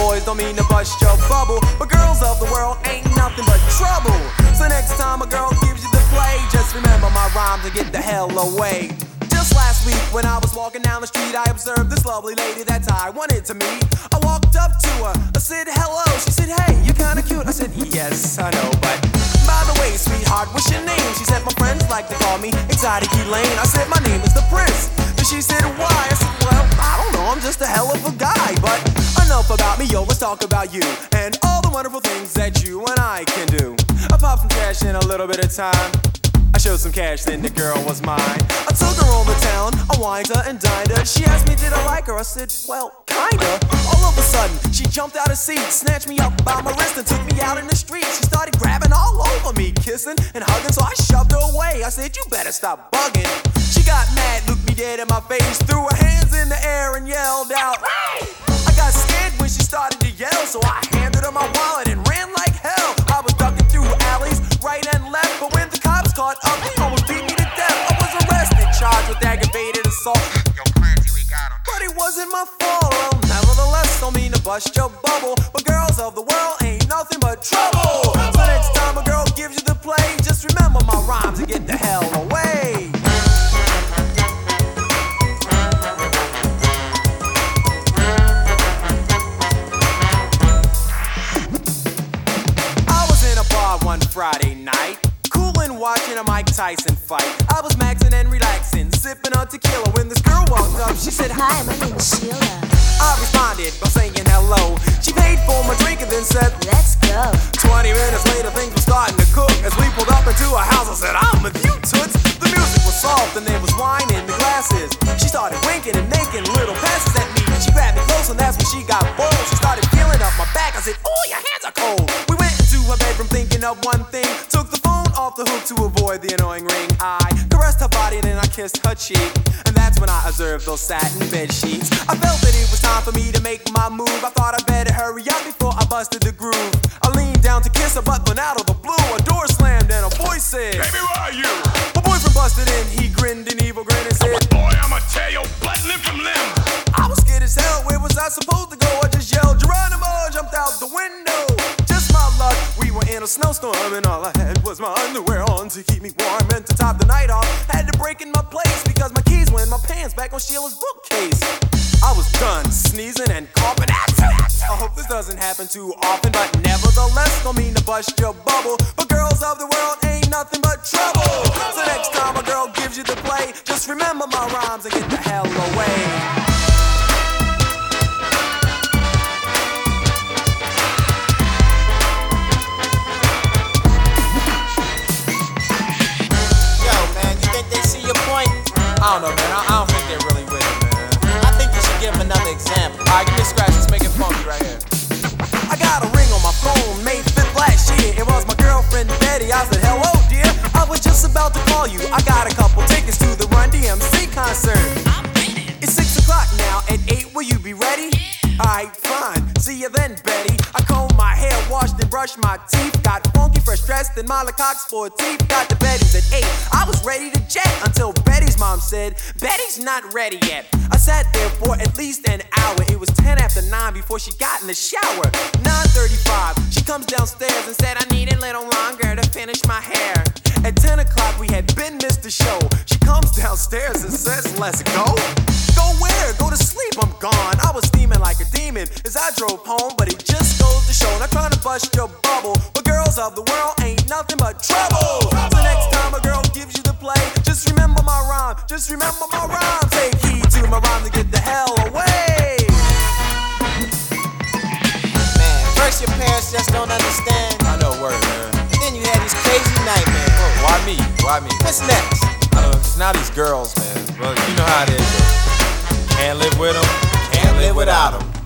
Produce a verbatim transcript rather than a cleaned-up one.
boys don't mean to bust your bubble, but girls of the world ain't nothing but trouble. So next time a girl gives you the play, just remember my rhymes and get the hell away. Just last week when I was walking down the street, I observed this lovely lady that I wanted to meet. I walked up to her, I said hello, she said hey, you're kinda cute. I said yes, I know, but by the way, sweetheart, what's your name? She said my friends like to call me Exotic Elaine. I said my name is the Prince. Then she said why? I said well, I don't know, I'm just a hell of a guy. But enough about me, yo, let's talk about you and all the wonderful things that you and I can do. Apart from cash and a little bit of time, I showed some cash, then the girl was mine. I took her over town, I wined her and dined her. She asked me did I like her, I said, well, kinda. All of a sudden, she jumped out of seat, snatched me up by my wrist and took me out in the street. She started grabbing all over me, kissing and hugging, so I shoved her away. I said, you better stop bugging. She got mad, looked me dead in my face, threw her hands in the air and yelled out, hey! I got scared when she started to yell, so I handed her my wallet and ran like hell. I was ducking through alleys, right and left, but when the cops caught up, they almost beat me to death. I was arrested, charged with aggravated assault. Yo, Clancy, we got him. But it wasn't my fault. Well, nevertheless, don't mean to bust your bubble, but girls of the world ain't nothing but trouble. So next time a girl gives you the play, just remember my rhymes and get the hell away. I was in a bar one Friday night, coolin' watching a Mike Tyson fight. I was maxing and relaxing, sipping on tequila when this girl walked up. She said, Hi, my name is Sheila. I responded by saying hello. She paid for my drink and then said, Let's go. Twenty minutes later, things were starting to cook. As we pulled up into her house, I said, I'm with you, toots. The music was soft and there was wine in the glasses. She started winking and making little passes at me. She grabbed me close and that's when she got bold. She started feeling up my back. I said, oh, your hands are cold. We went into her bedroom thinking of one thing. Took the phone off the hook to avoid the annoying ring. I caressed her body and then I kissed her cheek. And that's when I observed those satin bed sheets. I felt that it was time for me to make my move. I thought I better hurry up before I busted the groove. I leaned down to kiss her, but then out of the blue, a door slammed and a voice said, Baby, where are you? my boyfriend busted in. He grinned an evil grin and said, Boy, I'ma tear your butt limb from limb. I was scared as hell. Where was I supposed to go? I just yelled Geronimo, jumped out the window. Just my luck, we were in a snowstorm and all I had was my underwear on to keep me warm and to top the night off. Had to break in my place because my keys were in my pants back on Sheila's bookcase. I was done sneezing and coughing. I hope this doesn't happen too often, but nevertheless, don't mean to bust your bubble. But girls of the world ain't nothing but trouble. So next time a girl gives you the play, just remember my rhymes and get the hell away. I don't know, man. I, I don't think they're really with it, man. I think you should give him another example. Alright, give me a scratch. Let's make it funky right here. I got a ring on my phone, May fifth last year. It was my girlfriend Betty. I said, hello, dear. I was just about to call you. I got a couple tickets to the Run D M C concert. I'm ready. It's six o'clock now. At eight, will you be ready? Alright, fine. See you then, Betty. I combed my hair, washed and brushed my teeth. Got funky, fresh dressed in Molly Cox for teeth. Got to Betty's at eight. I was ready to jet until Betty's mom said, Betty's not ready yet. I sat there for at least an hour. It was ten after nine before she got in the shower. nine thirty-five, she comes downstairs and said, I need a little longer to finish my hair. At ten o'clock, we had been missed the show. She comes downstairs and says, let's go. Go where? Go to sleep, I'm gone. I was steaming like a demon as I drove home, but it just goes to show. Not trying to bust your bubble, but girls of the world ain't nothing but trouble. So next time a girl gives you the play, just remember my rhyme, just remember my rhyme. Take heed to my rhyme to get the hell away. Man, first your parents just don't understand. I know, word, man. And then you had these crazy nightmares. Oh, why me? Why me? What's next? I don't know, just now these girls, man. Well, you know how it is. Can't live with them, can't live without them.